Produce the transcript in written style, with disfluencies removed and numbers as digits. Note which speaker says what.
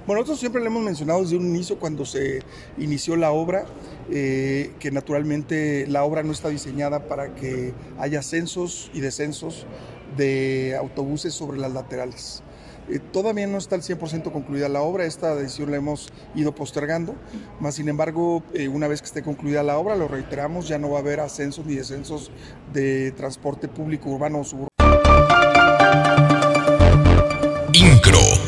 Speaker 1: Bueno, nosotros siempre le hemos mencionado desde un inicio cuando se inició la obra, que naturalmente la obra no está diseñada para que haya ascensos y descensos de autobuses sobre las laterales. Todavía no está al 100% concluida la obra, esta decisión la hemos ido postergando, más sin embargo, una vez que esté concluida la obra, lo reiteramos, ya no va a haber ascensos ni descensos de transporte público urbano o suburbano.
Speaker 2: Incro.